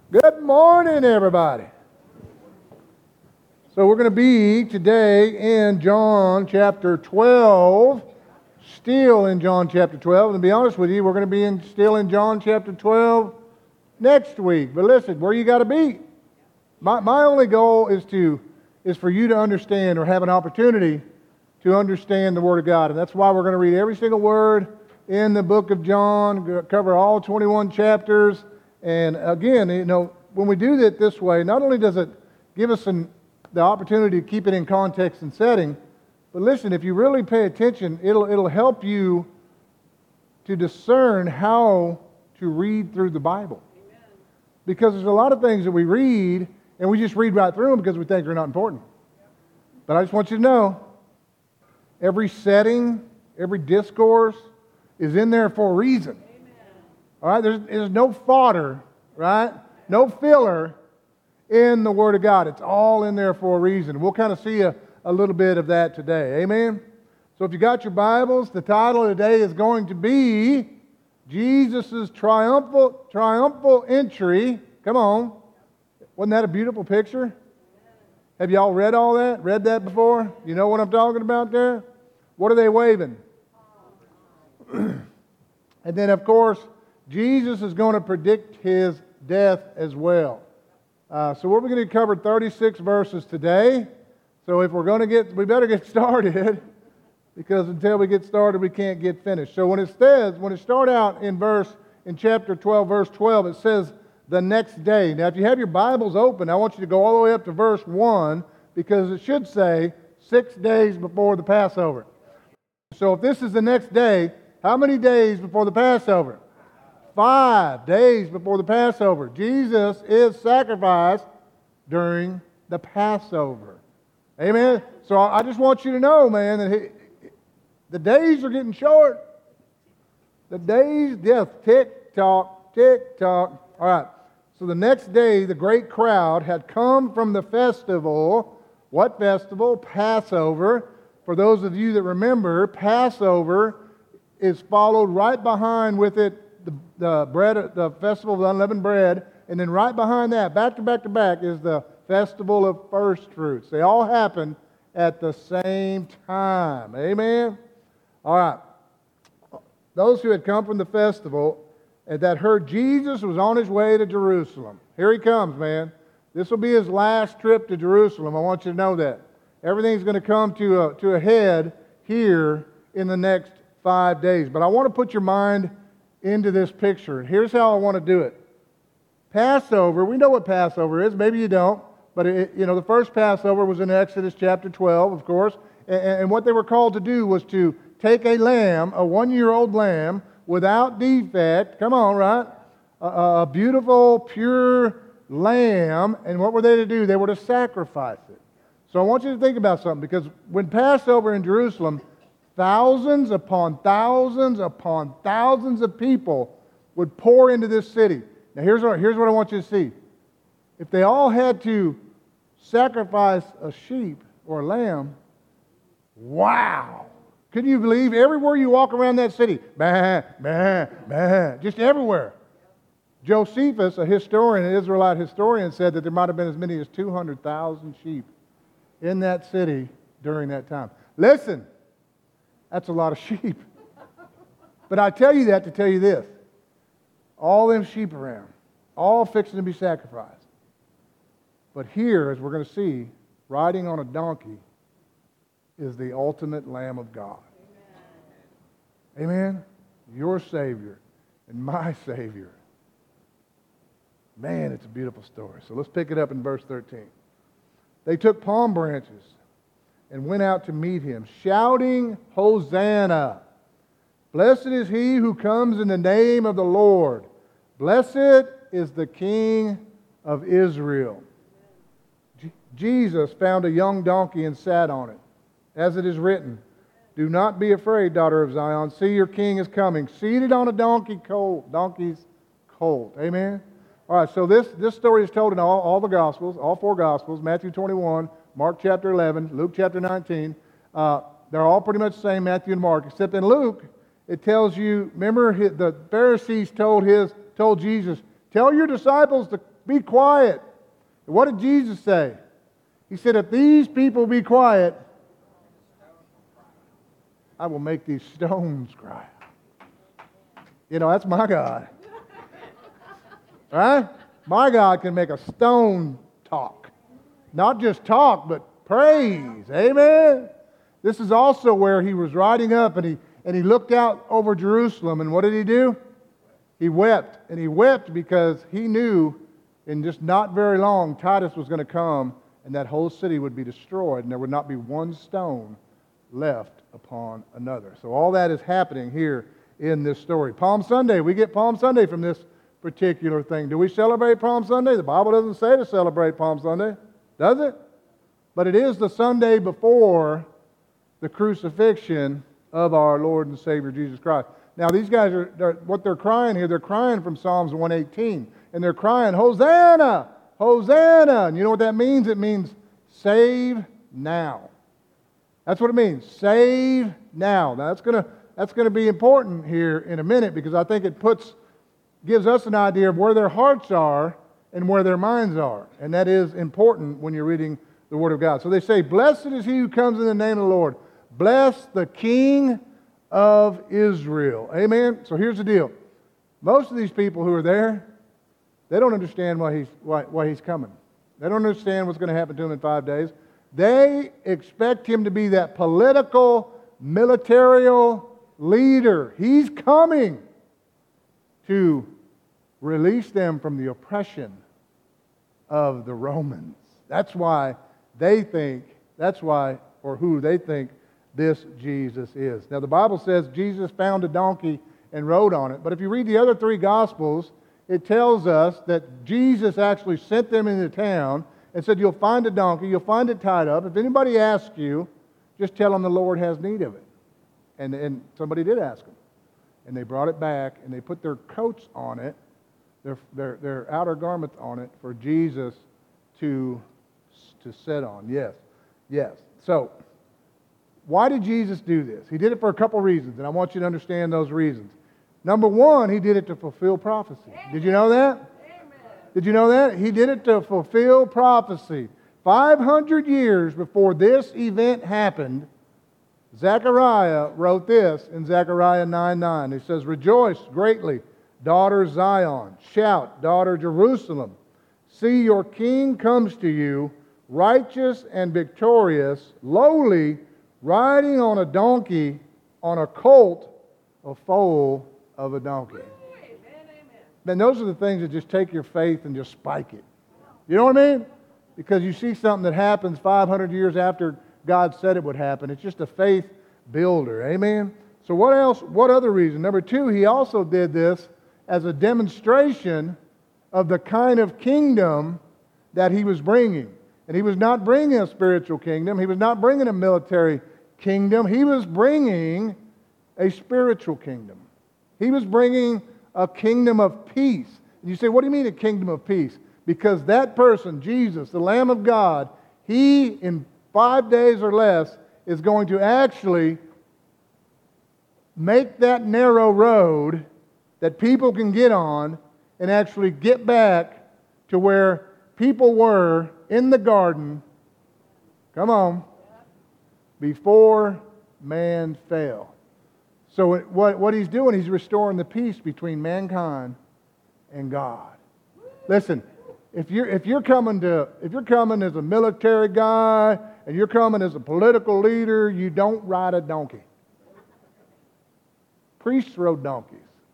Good morning, everybody. So we're going to be today in John chapter 12, still in John chapter 12. And to be honest with you, we're going to be still in John chapter 12 next week. But listen, where you got to be. My only goal is for you to understand or have an opportunity to understand the Word of God. And that's why we're going to read every single word in the book of John, cover all 21 chapters. And again, when we do it this way, not only does it give us the opportunity to keep it in context and setting, but listen, if you really pay attention, it'll help you to discern how to read through the Bible. Amen. Because there's a lot of things that we read, and we just read right through them because we think they're not important. But I just want you to know, every setting, every discourse is in there for a reason. All right, there's no fodder, right? No filler in the Word of God. It's all in there for a reason. We'll kind of see a little bit of that today. Amen? So if you got your Bibles, the title of today is going to be Jesus' triumphal entry. Come on. Wasn't that a beautiful picture? Have you all read all that? Read that before? You know what I'm talking about there? What are they waving? And then, of course, Jesus is going to predict his death as well. So we're going to cover 36 verses today. So if we're going to we better get started, because until we get started, we can't get finished. So when it start out in chapter 12, verse 12, it says the next day. Now, if you have your Bibles open, I want you to go all the way up to verse 1, because it should say 6 days before the Passover. So if this is the next day, how many days before the Passover? 5 days before the Passover. Jesus is sacrificed during the Passover. Amen? So I just want you to know, man, that the days are getting short. The days, yes, tick-tock, tick-tock. All right. So the next day, the great crowd had come from the festival. What festival? Passover. For those of you that remember, Passover is followed right behind with it the festival of unleavened bread, and then right behind that, back to back to back, is the festival of first fruits. They all happen at the same time. Amen? All right. Those who had come from the festival and that heard Jesus was on his way to Jerusalem. Here he comes, man. This will be his last trip to Jerusalem. I want you to know that. Everything's going to come to a head here in the next 5 days. But I want to put your mind into this picture. Here's how I want to do it. Passover, we know what Passover is. Maybe you don't. But the first Passover was in Exodus chapter 12, of course. And what they were called to do was to take a lamb, a 1-year-old lamb, without defect. Come on, right? A beautiful, pure lamb. And what were they to do? They were to sacrifice it. So I want you to think about something. Because when Passover in Jerusalem, thousands upon thousands upon thousands of people would pour into this city. Now here's what I want you to see. If they all had to sacrifice a sheep or a lamb, wow! Can you believe everywhere you walk around that city? Bah, bah, bah, just everywhere. Josephus, a historian, an Israelite historian, said that there might have been as many as 200,000 sheep in that city during that time. Listen, that's a lot of sheep. But I tell you that to tell you this. All them sheep around, all fixing to be sacrificed. But here, as we're going to see, riding on a donkey is the ultimate Lamb of God. Amen? Amen? Your Savior and my Savior. Man, it's a beautiful story. So let's pick it up in verse 13. They took palm branches and went out to meet him, shouting, Hosanna! Blessed is he who comes in the name of the Lord. Blessed is the King of Israel. Jesus found a young donkey and sat on it. As it is written, do not be afraid, daughter of Zion. See, your king is coming, seated on a donkey's colt. Amen? All right, so this story is told in all the Gospels, all 4 Gospels, Matthew 21, Mark chapter 11, Luke chapter 19. They're all pretty much the same, Matthew and Mark, except in Luke, it tells you, remember the Pharisees told Jesus, tell your disciples be quiet. And what did Jesus say? He said, if these people be quiet, I will make these stones cry. You know, that's my God. Right? My God can make a stone talk. Not just talk, but praise. Amen? This is also where he was riding up and he looked out over Jerusalem. And what did he do? He wept. And he wept because he knew in just not very long Titus was going to come and that whole city would be destroyed and there would not be one stone left upon another. So all that is happening here in this story. Palm Sunday, we get Palm Sunday from this particular thing. Do we celebrate Palm Sunday? The Bible doesn't say to celebrate Palm Sunday, does it? But it is the Sunday before the crucifixion of our Lord and Savior Jesus Christ. Now these guys what they're crying here, they're crying from Psalms 118. And they're crying, Hosanna! Hosanna! And you know what that means? It means save now. That's what it means. Save now. Now that's gonna be important here in a minute because I think it gives us an idea of where their hearts are and where their minds are. And that is important when you're reading the Word of God. So they say, blessed is he who comes in the name of the Lord. Bless the King of Israel. Amen? So here's the deal. Most of these people who are there, they don't understand why he's coming. They don't understand what's going to happen to him in 5 days. They expect him to be that political, military leader. He's coming to release them from the oppression of the Romans. That's why they think, or who they think this Jesus is. Now the Bible says Jesus found a donkey and rode on it. But if you read the other three Gospels, it tells us that Jesus actually sent them into town and said, you'll find a donkey, you'll find it tied up. If anybody asks you, just tell them the Lord has need of it. And somebody did ask them. And they brought it back and they put their coats on it, their outer garments on it for Jesus to sit on. Yes. So, why did Jesus do this? He did it for a couple reasons, and I want you to understand those reasons. Number one, he did it to fulfill prophecy. Amen. Did you know that? Amen. Did you know that? He did it to fulfill prophecy. 500 years before this event happened, Zechariah wrote this in Zechariah 9:9. He says, rejoice greatly, daughter Zion. Shout, daughter Jerusalem. See, your king comes to you, righteous and victorious, lowly, riding on a donkey, on a colt, a foal of a donkey. Then those are the things that just take your faith and just spike it. You know what I mean? Because you see something that happens 500 years after God said it would happen. It's just a faith builder. Amen? So what else? What other reason? Number two, he also did this as a demonstration of the kind of kingdom that he was bringing. And he was not bringing a spiritual kingdom. He was not bringing a military kingdom. He was bringing a spiritual kingdom. He was bringing a kingdom of peace. And you say, what do you mean a kingdom of peace? Because that person, Jesus, the Lamb of God, he, in 5 days or less, is going to actually make that narrow road that people can get on and actually get back to where people were in the garden, come on, before man fell. So what he's doing, he's restoring the peace between mankind and God. Listen, if you're coming as a military guy and you're coming as a political leader, you don't ride a donkey. Priests rode donkeys.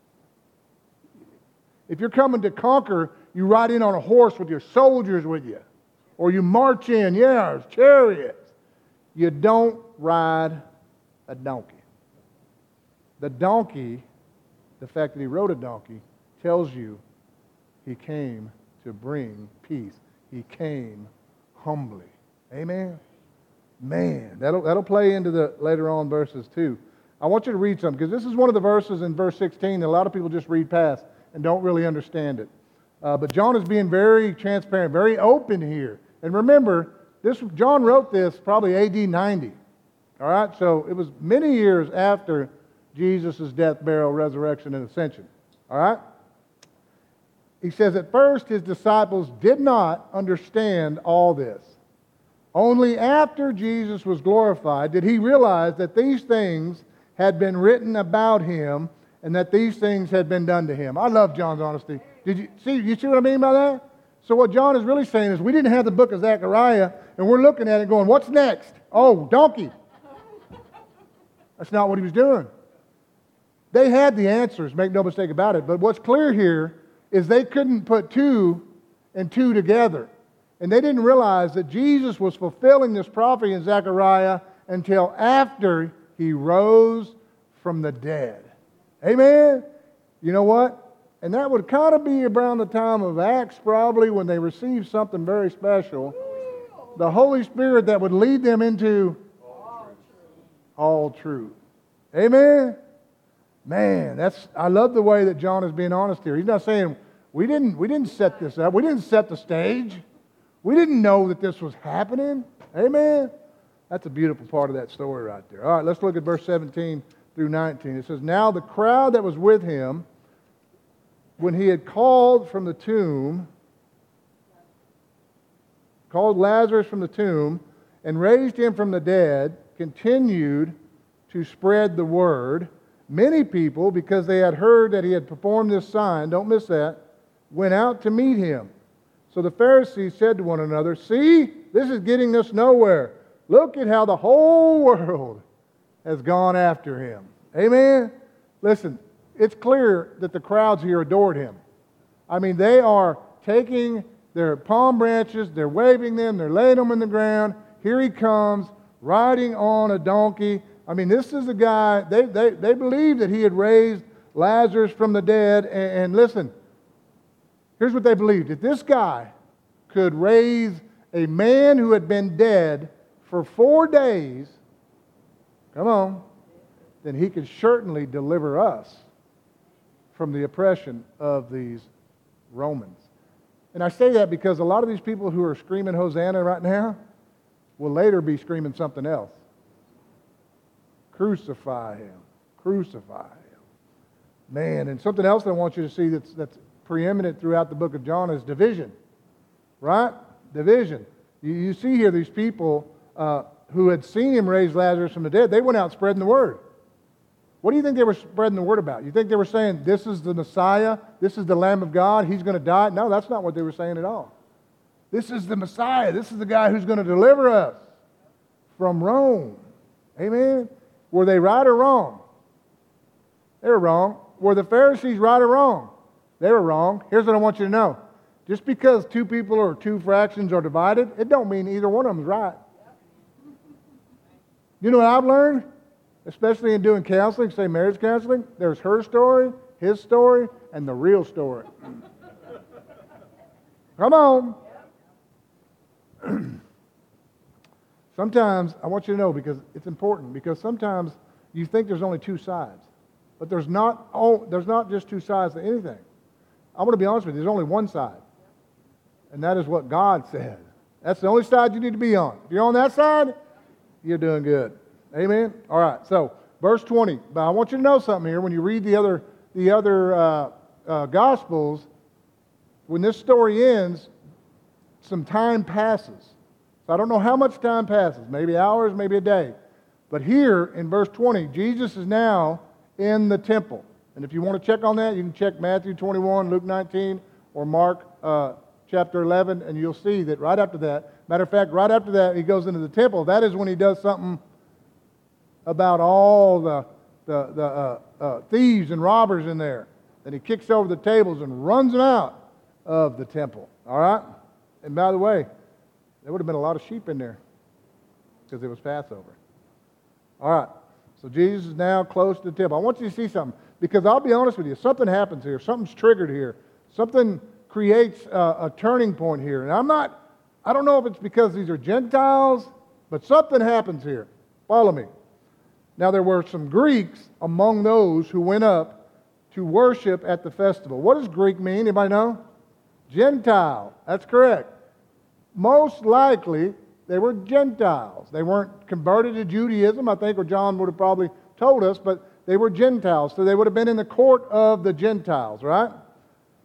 If you're coming to conquer, you ride in on a horse with your soldiers with you. Or you march in, chariots. You don't ride a donkey. The donkey, the fact that he rode a donkey, tells you he came to bring peace. He came humbly. Amen? Man, that'll play into the later on verses too. I want you to read something, because this is one of the verses in verse 16 that a lot of people just read past and don't really understand it. But John is being very transparent, very open here. And remember, John wrote this probably AD 90. All right? So it was many years after Jesus' death, burial, resurrection, and ascension. All right? He says, at first his disciples did not understand all this. Only after Jesus was glorified did he realize that these things had been written about him and that these things had been done to him. I love John's honesty. You see what I mean by that? So what John is really saying is we didn't have the book of Zechariah and we're looking at it going, what's next? Oh, donkey. That's not what he was doing. They had the answers, make no mistake about it. But what's clear here is they couldn't put two and two together. And they didn't realize that Jesus was fulfilling this prophecy in Zechariah until after he rose from the dead. Amen? You know what? And that would kind of be around the time of Acts probably when they received something very special. The Holy Spirit that would lead them into all truth. Amen? Man, I love the way that John is being honest here. He's not saying, we didn't set this up. We didn't set the stage. We didn't know that this was happening. Amen? That's a beautiful part of that story right there. All right, let's look at verse 17 through 19. It says, now the crowd that was with him, when he had called Lazarus from the tomb, and raised him from the dead, continued to spread the word. Many people, because they had heard that he had performed this sign, don't miss that, went out to meet him. So the Pharisees said to one another, see, this is getting us nowhere. Look at how the whole world has gone after him. Amen? Listen, it's clear that the crowds here adored him. I mean, they are taking their palm branches, they're waving them, they're laying them in the ground. Here he comes, riding on a donkey. I mean, this is the guy, they believed that he had raised Lazarus from the dead. And listen, here's what they believed. If this guy could raise a man who had been dead for 4 days, come on, then he could certainly deliver us from the oppression of these Romans. And I say that because a lot of these people who are screaming Hosanna right now will later be screaming something else. Crucify him. Crucify him. Man, and something else that I want you to see that's preeminent throughout the book of John is division. Right? Division. You see here these people who had seen him raise Lazarus from the dead, they went out spreading the word. What do you think they were spreading the word about? You think they were saying, this is the Messiah, this is the Lamb of God, he's going to die? No, that's not what they were saying at all. This is the Messiah, this is the guy who's going to deliver us from Rome. Amen? Were they right or wrong? They were wrong. Were the Pharisees right or wrong? They were wrong. Here's what I want you to know. Just because two people or two fractions are divided, it don't mean either one of them is right. You know what I've learned? Especially in doing counseling, say marriage counseling, there's her story, his story, and the real story. Come on. Sometimes, I want you to know, because it's important, because sometimes you think there's only two sides. But there's not just two sides to anything. I'm going to be honest with you, there's only one side. And that is what God said. That's the only side you need to be on. If you're on that side, you're doing good. Amen? All right, so verse 20. But I want you to know something here. When you read the other Gospels, when this story ends, some time passes. So I don't know how much time passes. Maybe hours, maybe a day. But here in verse 20, Jesus is now in the temple. And if you want to check on that, you can check Matthew 21, Luke 19, or Mark chapter 11, and you'll see that right after that, matter of fact, right after that, he goes into the temple. That is when he does something about all the thieves and robbers in there. Then he kicks over the tables and runs them out of the temple. All right? And by the way, there would have been a lot of sheep in there because it was Passover. All right. So Jesus is now close to the temple. I want you to see something, because I'll be honest with you, something happens here. Something's triggered here. Something creates a turning point here. And I don't know if it's because these are Gentiles, but something happens here. Follow me. Now there were some Greeks among those who went up to worship at the festival. What does Greek mean? Anybody know? Gentile. That's correct. Most likely, they were Gentiles. They weren't converted to Judaism, I think, or John would have probably told us, but they were Gentiles. So they would have been in the court of the Gentiles, right?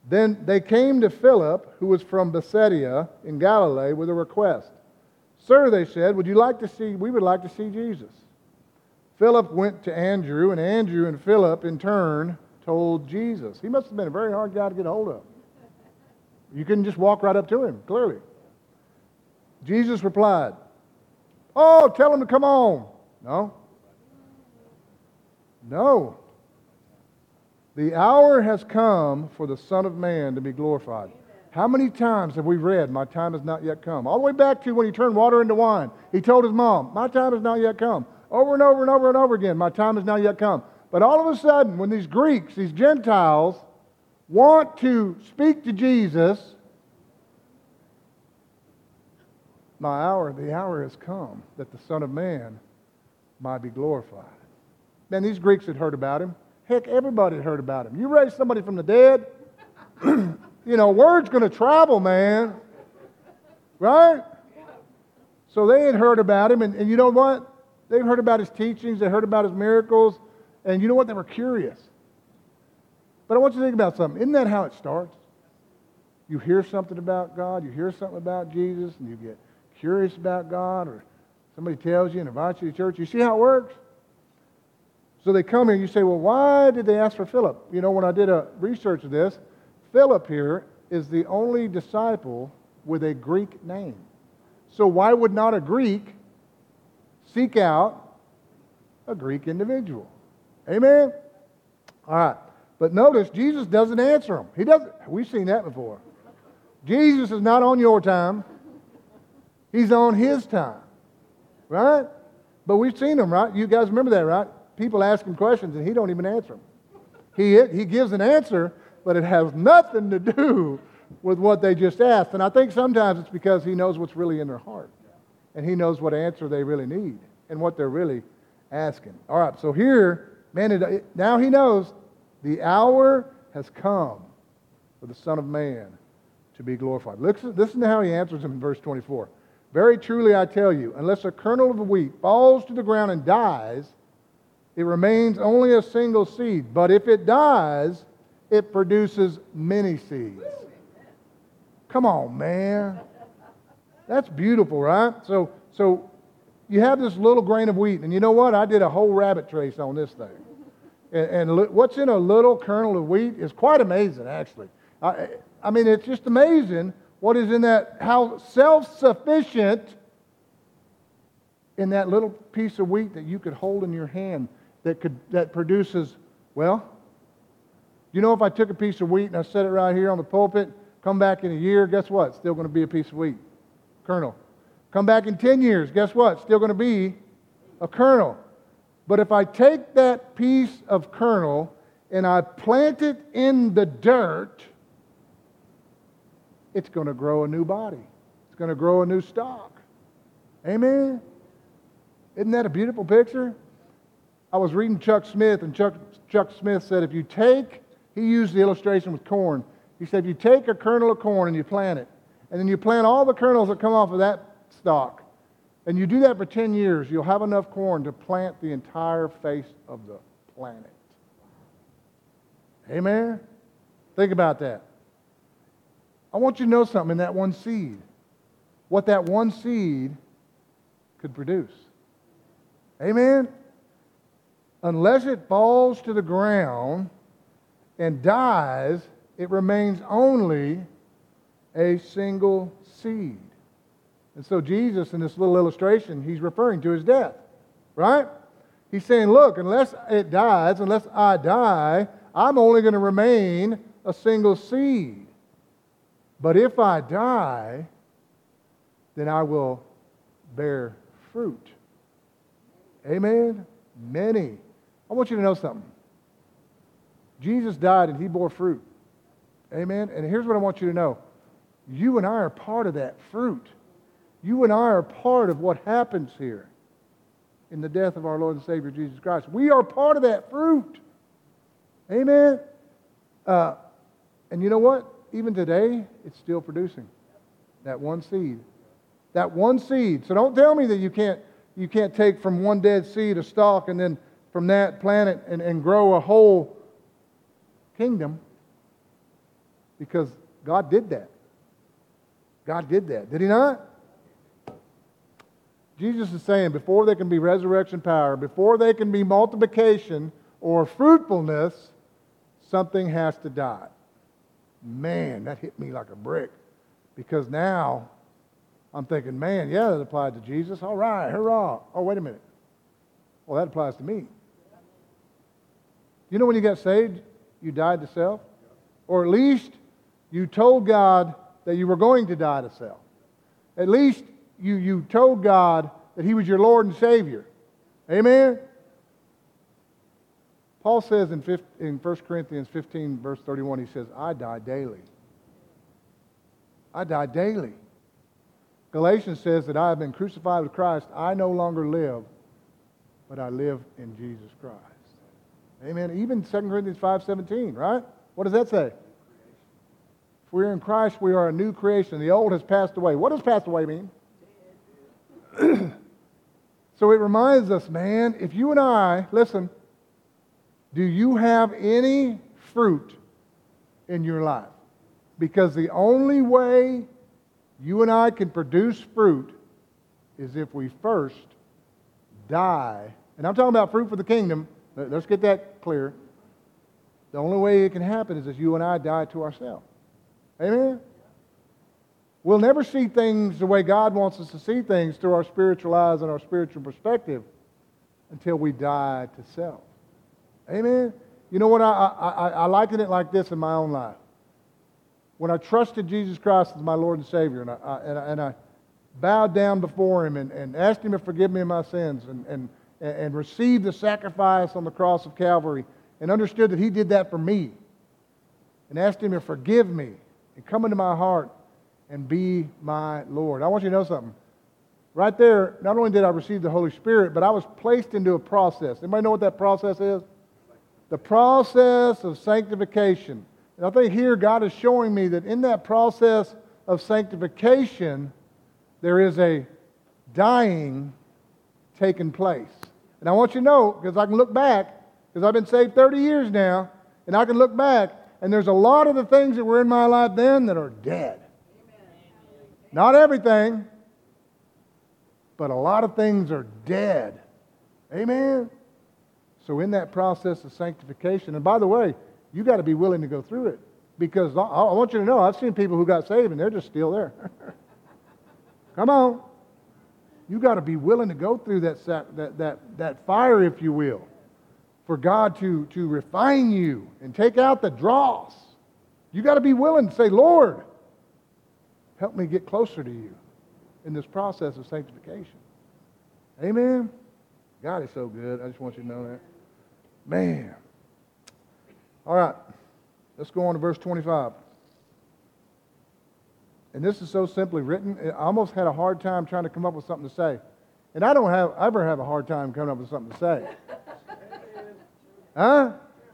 Then they came to Philip, who was from Bethsaida in Galilee, with a request. Sir, they said, we would like to see Jesus. Philip went to Andrew, and Andrew and Philip, in turn, told Jesus. He must have been a very hard guy to get a hold of. You couldn't just walk right up to him, clearly. Jesus replied, oh, tell him to come on. No. The hour has come for the Son of Man to be glorified. How many times have we read, my time has not yet come? All the way back to when he turned water into wine. He told his mom, my time has not yet come. Over and over and over and over again, my time has not yet come. But all of a sudden, when these Greeks, these Gentiles, want to speak to Jesus, the hour has come that the Son of Man might be glorified. Man, these Greeks had heard about him. Heck, everybody had heard about him. You raise somebody from the dead, word's going to travel, man. Right? So they had heard about him, and you know what? They've heard about his teachings, they heard about his miracles, and you know what? They were curious. But I want you to think about something. Isn't that how it starts? You hear something about God, you hear something about Jesus, and you get curious about God, or somebody tells you and invites you to church. You see how it works? So they come here, and you say, well, why did they ask for Philip? You know, when I did a research of this, Philip here is the only disciple with a Greek name. So why would not a Greek seek out a Greek individual? Amen? All right. But notice, Jesus doesn't answer him. He doesn't. We've seen that before. Jesus is not on your time. He's on his time. Right? But we've seen him, right? You guys remember that, right? People ask him questions and he don't even answer them. He gives an answer, but it has nothing to do with what they just asked. And I think sometimes it's because he knows what's really in their heart. And he knows what answer they really need and what they're really asking. All right, so here, man, now he knows the hour has come for the Son of Man to be glorified. Listen to how he answers him in verse 24. Very truly I tell you, unless a kernel of wheat falls to the ground and dies, it remains only a single seed. But if it dies, it produces many seeds. Come on, man. That's beautiful, right? So you have this little grain of wheat, and you know what? I did a whole rabbit trace on this thing. And what's in a little kernel of wheat is quite amazing, actually. I mean, it's just amazing what is in that, how self-sufficient in that little piece of wheat that you could hold in your hand that produces, well, you know, if I took a piece of wheat and I set it right here on the pulpit, come back in a year, guess what? It's still going to be a piece of wheat, kernel. Come back in 10 years, guess what? It's still going to be a kernel. But if I take that piece of kernel and I plant it in the dirt, it's going to grow a new body. It's going to grow a new stalk. Amen? Isn't that a beautiful picture? I was reading Chuck Smith, and Chuck Smith said he used the illustration with corn. He said, if you take a kernel of corn and you plant it, and then you plant all the kernels that come off of that stalk, and you do that for 10 years, you'll have enough corn to plant the entire face of the planet. Amen? Think about that. I want you to know something in that one seed. What that one seed could produce. Amen? Unless it falls to the ground and dies, it remains only a single seed. And so Jesus, in this little illustration, he's referring to his death. Right? He's saying, look, unless it dies, unless I die, I'm only going to remain a single seed. But if I die, then I will bear fruit. Amen? Many. I want you to know something. Jesus died and he bore fruit. Amen? And here's what I want you to know. You and I are part of that fruit. You and I are part of what happens here in the death of our Lord and Savior Jesus Christ. We are part of that fruit. Amen? And you know what? Even today, it's still producing that one seed. That one seed. So don't tell me that you can't take from one dead seed a stalk and then from that plant it and grow a whole kingdom. Because God did that. God did that. Did he not? Jesus is saying before there can be resurrection power, before there can be multiplication or fruitfulness, something has to die. Man, that hit me like a brick. Because now I'm thinking, man, yeah, that applied to Jesus. All right, hurrah. Oh, wait a minute. Well, that applies to me. You know when you got saved, you died to self? Or at least you told God that you were going to die to self. At least you told God that he was your Lord and Savior. Amen? Paul says in 1 Corinthians 15, verse 31, he says, I die daily. I die daily. Galatians says that I have been crucified with Christ. I no longer live, but I live in Jesus Christ. Amen. Even 2 Corinthians 5:17, right? What does that say? If we're in Christ, we are a new creation. The old has passed away. What does passed away mean? So it reminds us, man, if you and I, listen, do you have any fruit in your life? Because the only way you and I can produce fruit is if we first die. And I'm talking about fruit for the kingdom. Let's get that clear. The only way it can happen is if you and I die to ourselves. Amen? We'll never see things the way God wants us to see things through our spiritual eyes and our spiritual perspective until we die to self. Amen? You know what? I liken it like this in my own life. When I trusted Jesus Christ as my Lord and Savior, and I bowed down before Him and asked Him to forgive me of my sins and received the sacrifice on the cross of Calvary and understood that He did that for me and asked Him to forgive me and come into my heart and be my Lord. I want you to know something. Right there, not only did I receive the Holy Spirit, but I was placed into a process. Anybody know what that process is? The process of sanctification. And I think here God is showing me that in that process of sanctification, there is a dying taking place. And I want you to know, because I can look back, because I've been saved 30 years now, and I can look back, and there's a lot of the things that were in my life then that are dead. Not everything, but a lot of things are dead. Amen? So in that process of sanctification, and by the way, you got to be willing to go through it. Because I want you to know, I've seen people who got saved and they're just still there. Come on. You got to be willing to go through that fire, if you will, for God to refine you and take out the dross. You got to be willing to say, Lord, help me get closer to you in this process of sanctification. Amen? God is so good. I just want you to know that. Man. All right. Let's go on to verse 25. And this is so simply written, I almost had a hard time trying to come up with something to say. And I don't ever have a hard time coming up with something to say. Huh?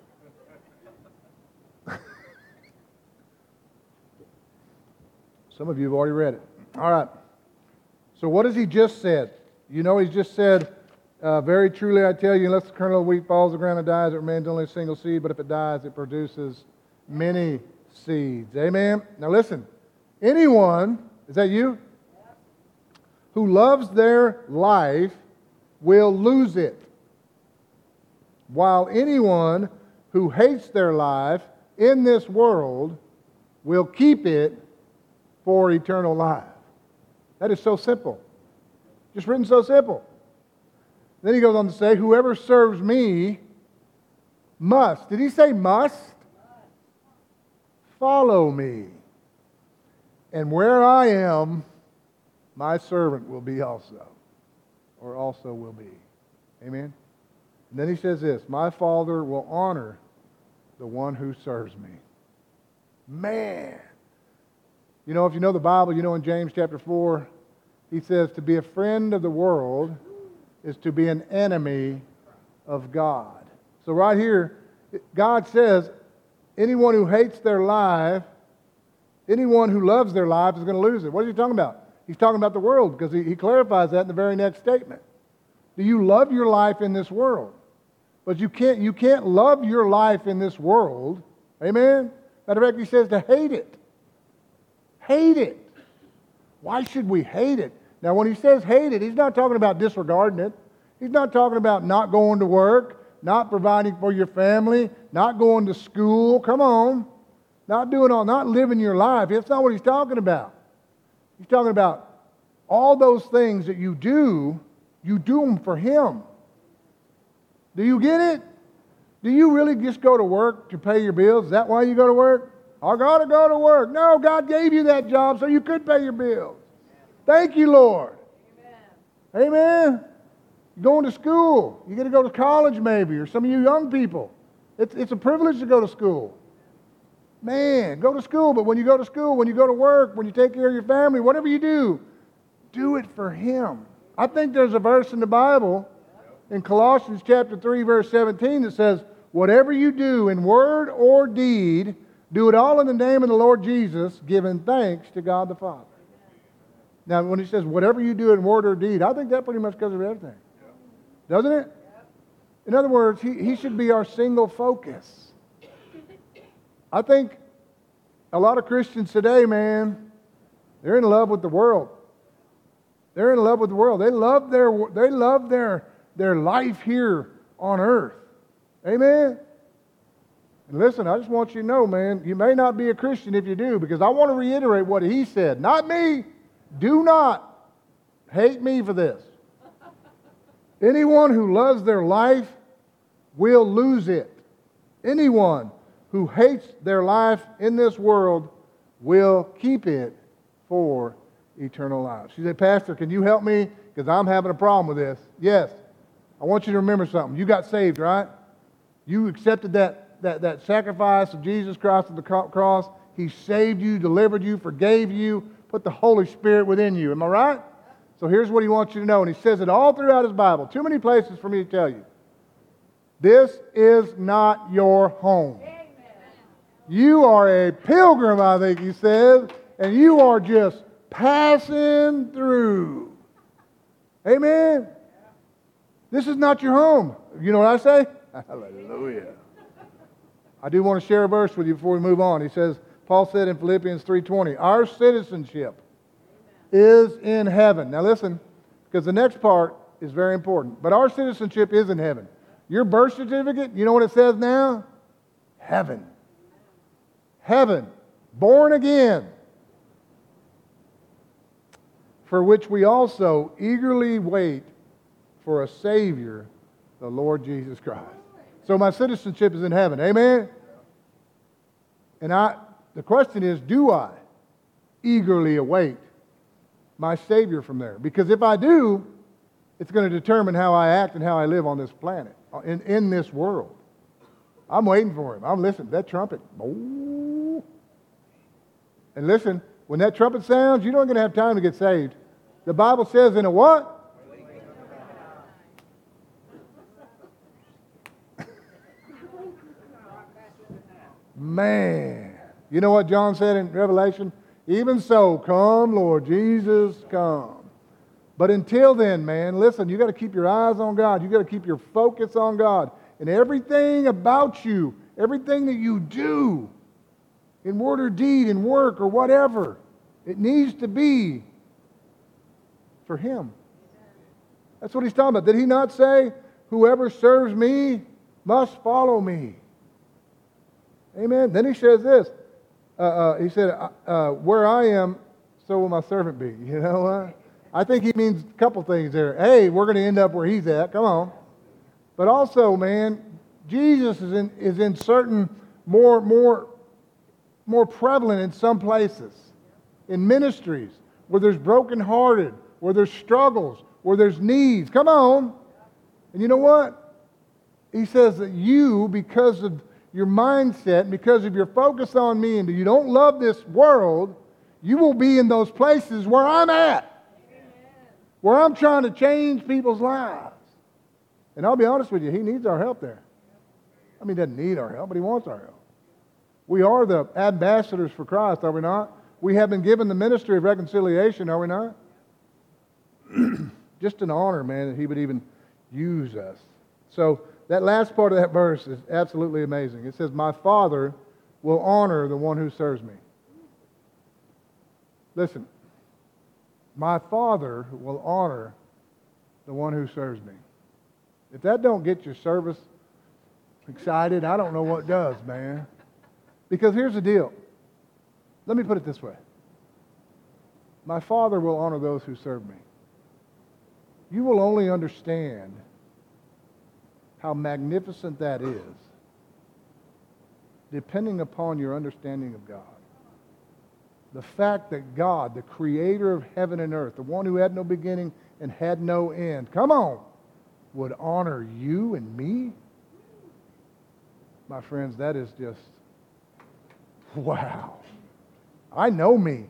Some of you have already read it. All right. So what has he just said? You know, he's just said, very truly I tell you, unless the kernel of wheat falls to the ground and dies, it remains only a single seed, but if it dies, it produces many seeds. Amen? Now listen, anyone, is that you? Who loves their life will lose it, while anyone who hates their life in this world will keep it for eternal life. That is so simple. Just written so simple. Then he goes on to say, whoever serves me must. Did he say must? Follow me. And where I am, my servant will be also. Or also will be. Amen? And then he says this, my Father will honor the one who serves me. Man. You know, if you know the Bible, you know in James chapter 4, he says to be a friend of the world is to be an enemy of God. So right here, God says, anyone who hates their life, anyone who loves their life is going to lose it. What is he talking about? He's talking about the world, because he clarifies that in the very next statement. Do you love your life in this world? But you can't love your life in this world, amen, Matter of fact, he says to hate it. Hate it. Why should we hate it? Now, when he says hate it, he's not talking about disregarding it. He's not talking about not going to work, not providing for your family, not going to school. Come on. Not living your life. That's not what he's talking about. He's talking about all those things that you do them for him. Do you get it? Do you really just go to work to pay your bills? Is that why you go to work? I got to go to work. No, God gave you that job so you could pay your bills. Thank you, Lord. Amen. Amen. You're going to school. You get to go to college maybe, or some of you young people. It's a privilege to go to school. Man, go to school. But when you go to school, when you go to work, when you take care of your family, whatever you do it for him. I think there's a verse in the Bible in Colossians chapter 3, verse 17 that says, whatever you do in word or deed, do it all in the name of the Lord Jesus, giving thanks to God the Father. Now, when he says whatever you do in word or deed, I think that pretty much covers everything. Doesn't it? In other words, he should be our single focus. I think a lot of Christians today, man, they're in love with the world. They're in love with the world. They love their life here on earth. Amen? And listen, I just want you to know, man, you may not be a Christian if you do, because I want to reiterate what he said. Not me. Do not hate me for this. Anyone who loves their life will lose it. Anyone who hates their life in this world will keep it for eternal life. She said, Pastor, can you help me? Because I'm having a problem with this. Yes. I want you to remember something. You got saved, right? You accepted that sacrifice of Jesus Christ on the cross. He saved you, delivered you, forgave you, put the Holy Spirit within you. Am I right? So here's what he wants you to know. And he says it all throughout his Bible. Too many places for me to tell you. This is not your home. Amen. You are a pilgrim, I think he says, and you are just passing through. Amen. This is not your home. You know what I say? Hallelujah. I do want to share a verse with you before we move on. He says, Paul said in Philippians 3:20, our citizenship is in heaven. Now listen, because the next part is very important. But our citizenship is in heaven. Your birth certificate, you know what it says now? Heaven. Heaven. Born again. For which we also eagerly wait for a Savior, the Lord Jesus Christ. So my citizenship is in heaven. Amen? And the question is, do I eagerly await my Savior from there? Because if I do, it's going to determine how I act and how I live on this planet, in this world. I'm waiting for him. I'm listening to that trumpet. Oh. And listen, when that trumpet sounds, you don't going to have time to get saved. The Bible says in a what? Man. You know what John said in Revelation? Even so, come, Lord Jesus, come. But until then, man, listen, you got to keep your eyes on God. You got to keep your focus on God. And everything about you, everything that you do, in word or deed, in work or whatever, it needs to be for him. That's what he's talking about. Did he not say, whoever serves me must follow me? Amen. Then he says this. He said, where I am, so will my servant be. You know what? I think he means a couple things there. Hey, we're going to end up where he's at. Come on. But also, man, Jesus is in certain more prevalent in some places. In ministries where there's brokenhearted, where there's struggles, where there's needs. Come on. And you know what? He says that you, because of your mindset, because of your focus on me, and you don't love this world, you will be in those places where I'm at. Where I'm trying to change people's lives. And I'll be honest with you, he needs our help there. I mean, he doesn't need our help, but he wants our help. We are the ambassadors for Christ, are we not? We have been given the ministry of reconciliation, are we not? Just an honor, man, that he would even use us. So that last part of that verse is absolutely amazing. It says, my Father will honor the one who serves me. Listen, my Father will honor the one who serves me. If that don't get your service excited, I don't know what does, man. Because here's the deal. Let me put it this way. My Father will honor those who serve me. You will only understand how magnificent that is depending upon your understanding of God. The fact that God, the creator of heaven and earth, the one who had no beginning and had no end, come on, would honor you and me? My friends, that is just, wow. I know me.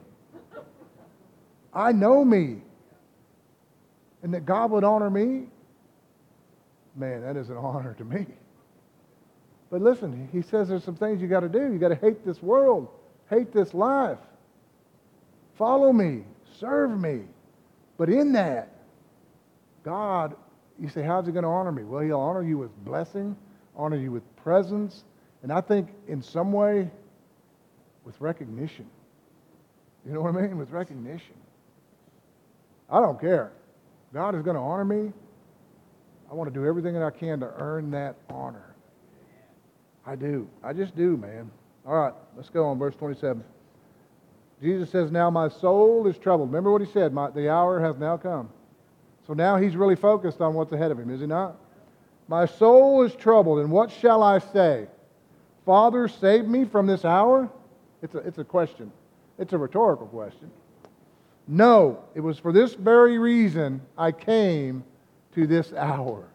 I know me. And that God would honor me? Man, that is an honor to me. But listen, he says there's some things you got to do. You got to hate this world, hate this life. Follow me, serve me. But in that, God, you say, how's he going to honor me? Well, he'll honor you with blessing, honor you with presence, and I think in some way with recognition. You know what I mean? With recognition. I don't care. God is going to honor me. I want to do everything that I can to earn that honor. I do. I just do, man. All right, let's go on verse 27. Jesus says, now my soul is troubled. Remember what he said, the hour has now come. So now he's really focused on what's ahead of him, is he not? My soul is troubled, and what shall I say? Father, save me from this hour? It's a question. It's a rhetorical question. No, it was for this very reason I came to this hour.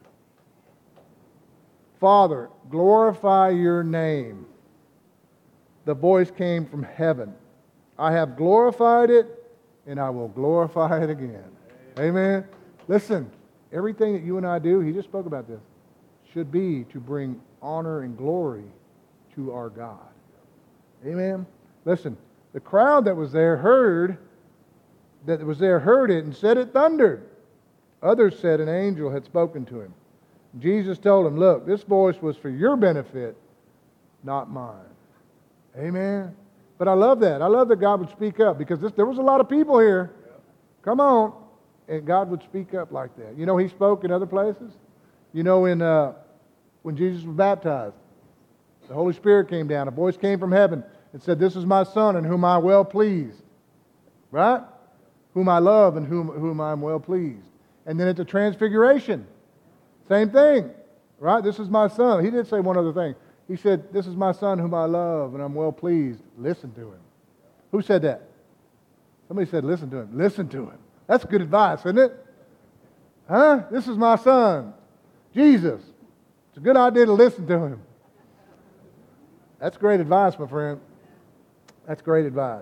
Father, glorify your name. The voice came from heaven. I have glorified it, and I will glorify it again. Amen. Listen, everything that you and I do, he just spoke about this, should be to bring honor and glory to our God. Amen. Listen, the crowd that was there heard it and said it thundered. Others said an angel had spoken to him. Jesus told him, look, this voice was for your benefit, not mine. Amen. But I love that. I love that God would speak up because there was a lot of people here. Come on. And God would speak up like that. You know, he spoke in other places. You know, when Jesus was baptized, the Holy Spirit came down. A voice came from heaven and said, this is my Son in whom I am well pleased. Right? Whom I love and whom I am well pleased. And then at the Transfiguration, same thing. Right? This is my Son. He did say one other thing. He said, this is my Son whom I love and I'm well pleased. Listen to him. Who said that? Somebody said, listen to him. Listen to him. That's good advice, isn't it? Huh? This is my Son, Jesus. It's a good idea to listen to him. That's great advice, my friend. That's great advice.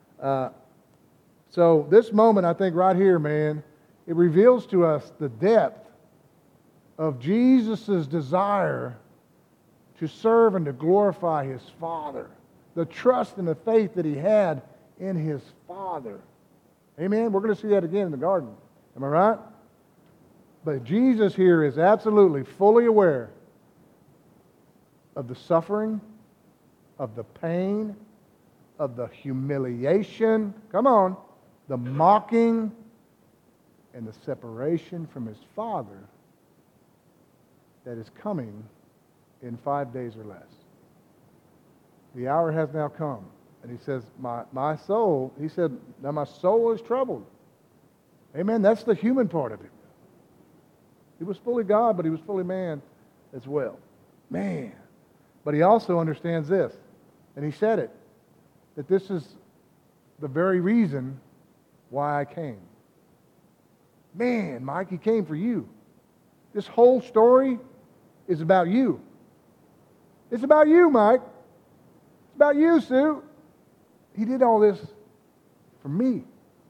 So this moment, I think right here, man, it reveals to us the depth of Jesus' desire to serve and to glorify his Father. The trust and the faith that he had in his Father. Amen? We're going to see that again in the garden. Am I right? But Jesus here is absolutely fully aware of the suffering, of the pain, of the humiliation, come on, the mocking, and the separation from his Father that is coming in 5 days or less. The hour has now come. And he says, my soul, he said, now my soul is troubled. Amen. That's the human part of him. He was fully God, but he was fully man as well. Man. But he also understands this. And he said it. That this is the very reason why I came. Man, Mike, he came for you. This whole story is about you. It's about you, Mike. It's about you, Sue. He did all this for me.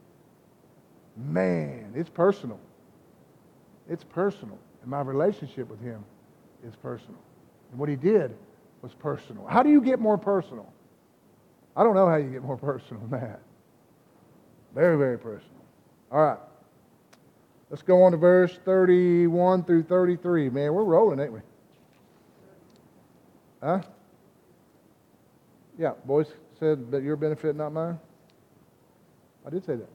Man, it's personal. It's personal. And my relationship with him is personal. And what he did was personal. How do you get more personal? I don't know how you get more personal than that. Very, very personal. All right. Let's go on to verse 31 through 33. Man, we're rolling, ain't we? Huh? Yeah, boys said that your benefit, not mine. I did say that.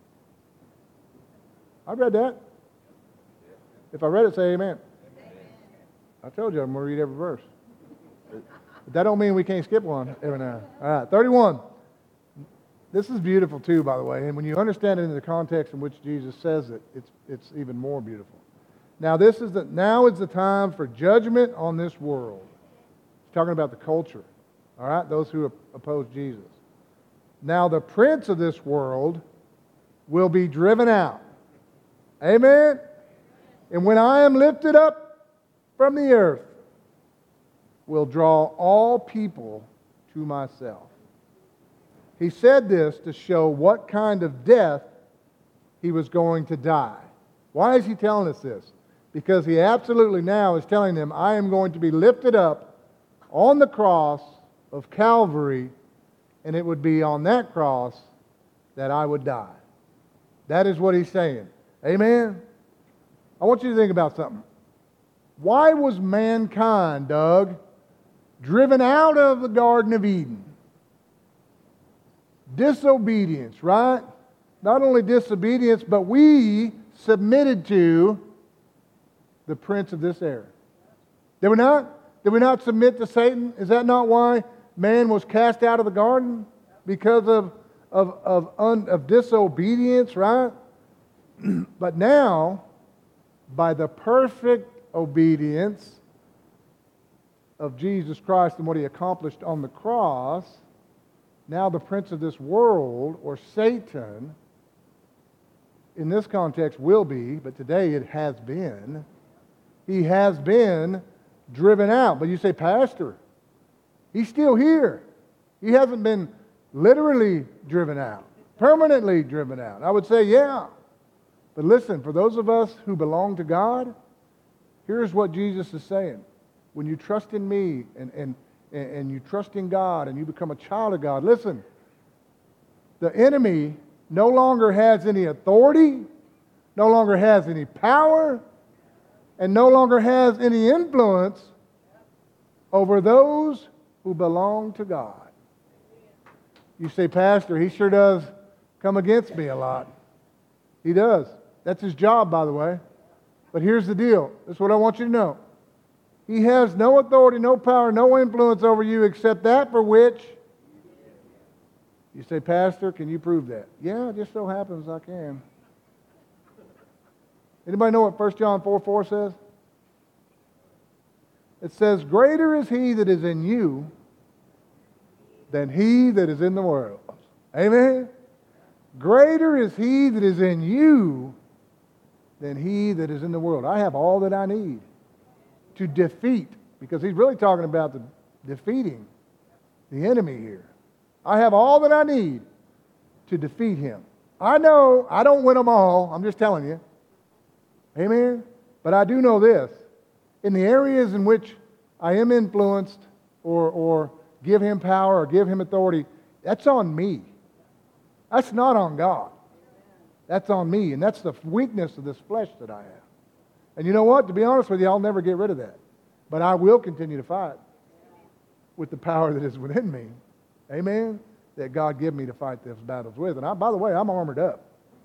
I read that. If I read it, say amen. I told you I'm going to read every verse. But that don't mean we can't skip one every now and then. All right, 31. This is beautiful too, by the way. And when you understand it in the context in which Jesus says it, it's even more beautiful. Now now is the time for judgment on this world. He's talking about the culture. All right, those who oppose Jesus. Now the prince of this world will be driven out. Amen? And when I am lifted up from the earth, will draw all people to myself. He said this to show what kind of death he was going to die. Why is he telling us this? Because he absolutely now is telling them, I am going to be lifted up on the cross of Calvary, and it would be on that cross that I would die. That is what he's saying. Amen? I want you to think about something. Why was mankind, Doug, driven out of the Garden of Eden? Disobedience, right? Not only disobedience, but we submitted to the prince of this era. Did we not? Did we not submit to Satan? Is that not why man was cast out of the garden? Because of disobedience, right? But now, by the perfect obedience of Jesus Christ and what he accomplished on the cross, now the prince of this world, or Satan, in this context will be, but today it has been, he has been driven out. But you say, Pastor, he's still here. He hasn't been literally driven out, permanently driven out. I would say, yeah. But listen, for those of us who belong to God, here's what Jesus is saying. When you trust in me and you trust in God and you become a child of God, listen, the enemy no longer has any authority, no longer has any power, and no longer has any influence over those who belong to God. You say, Pastor, he sure does come against me a lot. He does. That's his job, by the way. But here's the deal. This is what I want you to know. He has no authority, no power, no influence over you except that for which you say, Pastor, can you prove that? Yeah, it just so happens I can. Anybody know what 1 John 4:4 says? It says, greater is he that is in you than he that is in the world. Amen? Greater is he that is in you than he that is in the world. I have all that I need to defeat, because he's really talking about defeating the enemy here. I have all that I need to defeat him. I know I don't win them all. I'm just telling you. Amen? But I do know this. In the areas in which I am influenced or give him power or give him authority, that's on me. That's not on God. That's on me. And that's the weakness of this flesh that I have. And you know what? To be honest with you, I'll never get rid of that. But I will continue to fight with the power that is within me. Amen? That God give me to fight those battles with. And by the way, I'm armored up.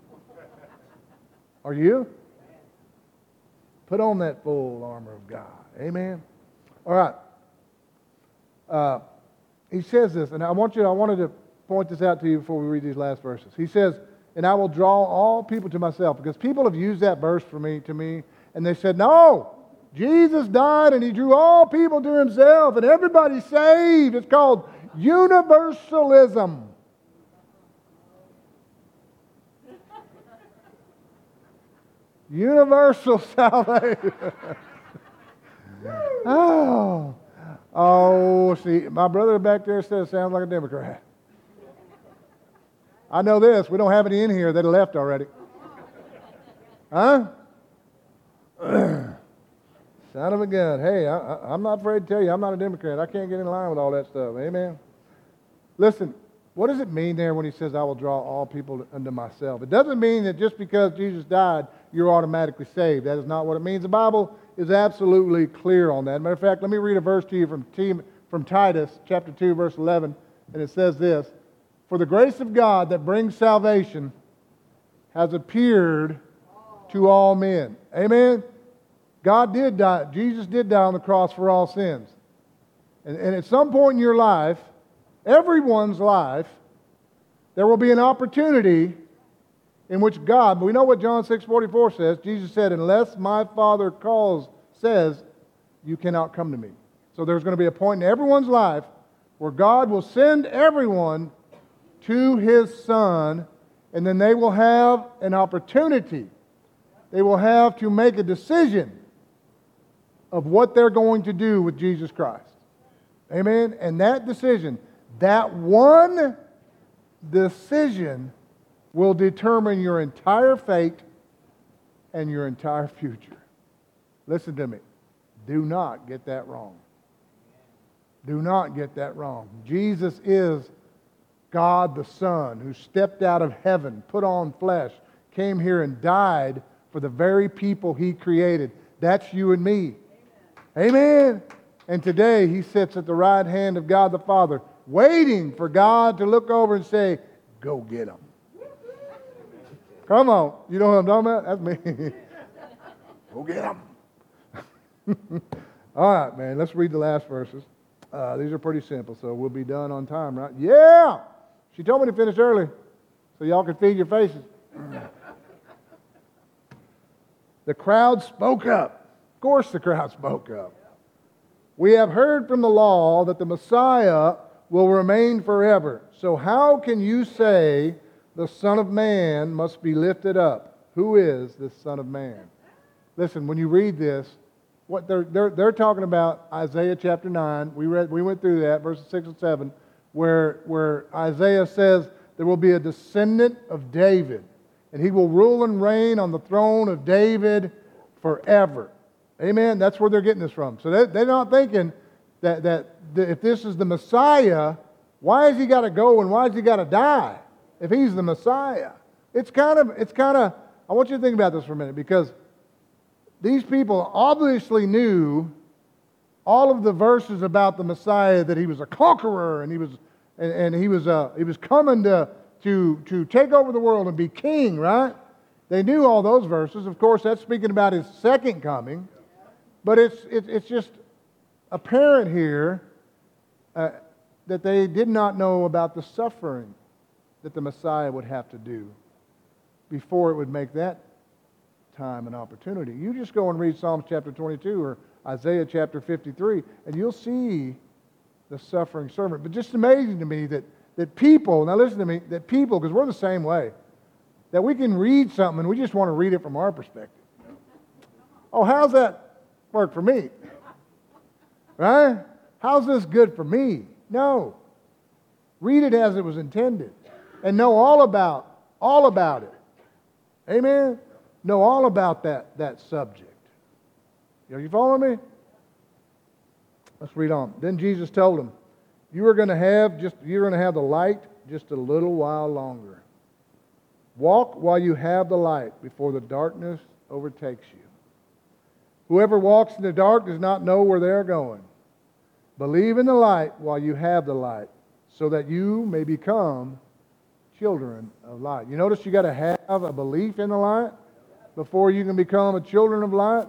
Are you? Put on that full armor of God. Amen? All right. He says this, and I wanted to point this out to you before we read these last verses. He says, and I will draw all people to myself. Because people have used that verse to me, and they said, no, Jesus died and he drew all people to himself, and everybody's saved. It's called universalism. Universal salvation. Oh, see, my brother back there says sounds like a Democrat. I know this. We don't have any in here that left already. Huh? Son of a gun. Hey, I'm not afraid to tell you, I'm not a Democrat. I can't get in line with all that stuff. Amen? Listen, what does it mean there when he says, I will draw all people unto myself? It doesn't mean that just because Jesus died, you're automatically saved. That is not what it means. The Bible is absolutely clear on that. Matter of fact, let me read a verse to you from from Titus chapter 2, verse 11, and it says this, "For the grace of God that brings salvation has appeared to all men." Amen? God did die. Jesus did die on the cross for all sins. And at some point in your life, everyone's life, there will be an opportunity in which God, we know what John 6:44 says. Jesus said, "Unless my Father says, you cannot come to me." So there's going to be a point in everyone's life where God will send everyone to His Son, and then they will have an opportunity. They will have to make a decision of what they're going to do with Jesus Christ. Amen? And that decision, that one decision, will determine your entire fate and your entire future. Listen to me. Do not get that wrong. Do not get that wrong. Jesus is God the Son who stepped out of heaven, put on flesh, came here and died for the very people He created. That's you and me. Amen. And today He sits at the right hand of God the Father, waiting for God to look over and say, "Go get them." Come on. You know what I'm talking about? That's me. Go get them. All right, man. Let's read the last verses. These are pretty simple, so we'll be done on time, right? Yeah! She told me to finish early so y'all can feed your faces. The crowd spoke up. Of course the crowd spoke up. "We have heard from the law that the Messiah will remain forever. So how can you say the Son of Man must be lifted up? Who is this Son of Man?" Listen, when you read this, what they're talking about Isaiah chapter 9. We went through that, verses 6 and 7, where Isaiah says there will be a descendant of David, and he will rule and reign on the throne of David forever. Amen? That's where they're getting this from. So they're not thinking that if this is the Messiah, why has He got to go and why has He got to die if He's the Messiah? It's kind of, I want you to think about this for a minute, because these people obviously knew all of the verses about the Messiah, that He was a conqueror and he was coming to take over the world and be king, right? They knew all those verses. Of course, that's speaking about His second coming. But it's just apparent here that they did not know about the suffering that the Messiah would have to do before it would make that time an opportunity. You just go and read Psalms chapter 22 or Isaiah chapter 53, and you'll see the suffering servant. But just amazing to me that people, now listen to me, that people, because we're the same way, that we can read something and we just want to read it from our perspective. Oh, how's that work for me? Right? How's this good for me? No. Read it as it was intended and know all about it. Amen? Know all about that subject. Are you following me? Let's read on. Then Jesus told him, you're going to have the light just a little while longer. Walk while you have the light before the darkness overtakes you. Whoever walks in the dark does not know where they're going. Believe in the light while you have the light, so that you may become children of light. You notice you got to have a belief in the light before you can become a children of light.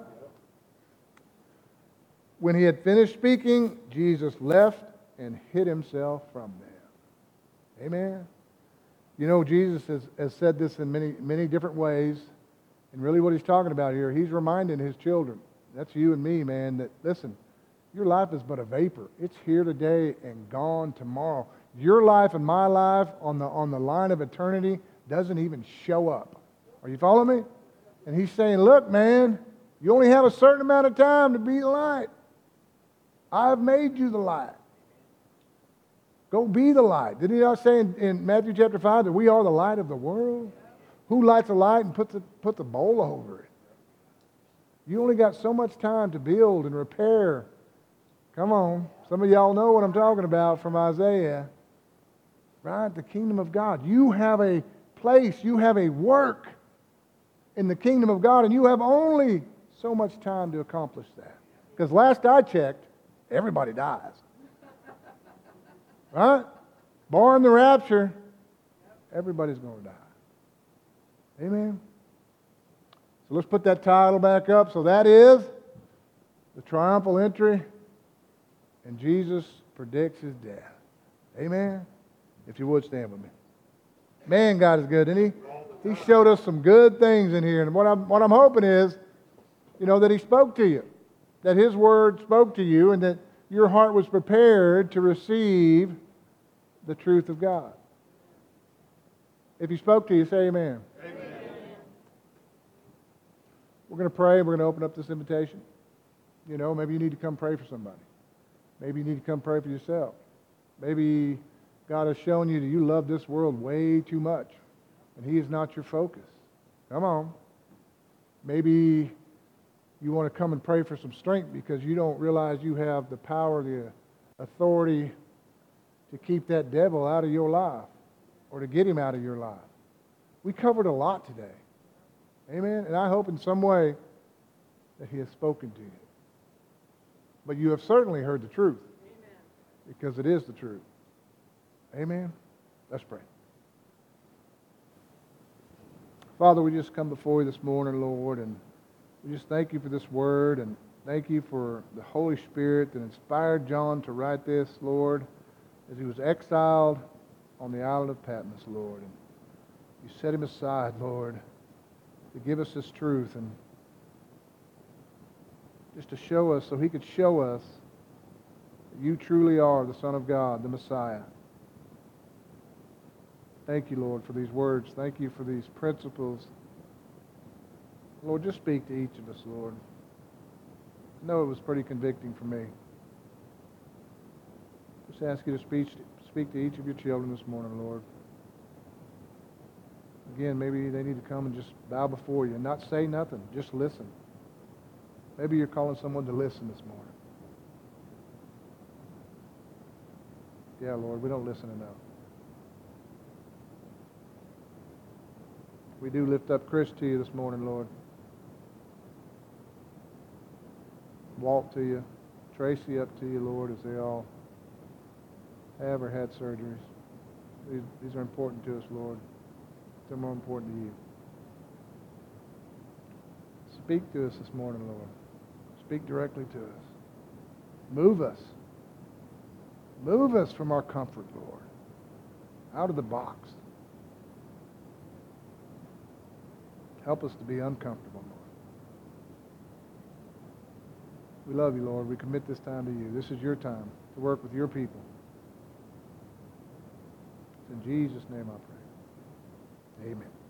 When He had finished speaking, Jesus left and hid Himself from them. Amen. You know, Jesus has said this in many different ways. And really what He's talking about here, He's reminding His children, that's you and me, man, that listen, your life is but a vapor. It's here today and gone tomorrow. Your life and my life on the line of eternity doesn't even show up. Are you following me? And He's saying, look, man, you only have a certain amount of time to be the light. I've made you the light. Go be the light. Did He not say in Matthew chapter 5 that we are the light of the world? Who lights a light and puts a bowl over it? You only got so much time to build and repair. Come on. Some of y'all know what I'm talking about from Isaiah. Right? The kingdom of God. You have a place, you have a work in the kingdom of God, and you have only so much time to accomplish that. Because last I checked, everybody dies. Right? Barring the rapture, everybody's going to die. Amen? So let's put that title back up. So that is the triumphal entry, and Jesus predicts his death. Amen? If you would, stand with me. Man, God is good, isn't he? He showed us some good things in here. And what I'm hoping is, that he spoke to you. That his word spoke to you, and that your heart was prepared to receive the truth of God. If he spoke to you, say amen. Amen. We're going to pray. We're going to open up this invitation. Maybe you need to come pray for somebody. Maybe you need to come pray for yourself. Maybe God has shown you that you love this world way too much, and he is not your focus. Come on. Maybe you want to come and pray for some strength because you don't realize you have the power, the authority to keep that devil out of your life or to get him out of your life. We covered a lot today. Amen? And I hope in some way that he has spoken to you. But you have certainly heard the truth. Amen. Because it is the truth. Amen? Let's pray. Father, we just come before you this morning, Lord, and we just thank you for this word, and thank you for the Holy Spirit that inspired John to write this, Lord, as he was exiled on the island of Patmos, Lord. And you set him aside, Lord, to give us this truth and just to show us, so he could show us that you truly are the Son of God, the Messiah. Thank you, Lord, for these words. Thank you for these principles. Lord, just speak to each of us, Lord. I know it was pretty convicting for me. Just ask you to speak to each of your children this morning, Lord. Again, maybe they need to come and just bow before you and not say nothing. Just listen. Maybe you're calling someone to listen this morning. Yeah, Lord, we don't listen enough. We do lift up Chris to you this morning, Lord. Walt to you. Tracy up to you, Lord, as they all have or had surgeries. These are important to us, Lord. They're more important to you. Speak to us this morning, Lord. Speak directly to us. Move us. Move us from our comfort, Lord. Out of the box. Help us to be uncomfortable, Lord. We love you, Lord. We commit this time to you. This is your time to work with your people. In Jesus' name I pray. Amen.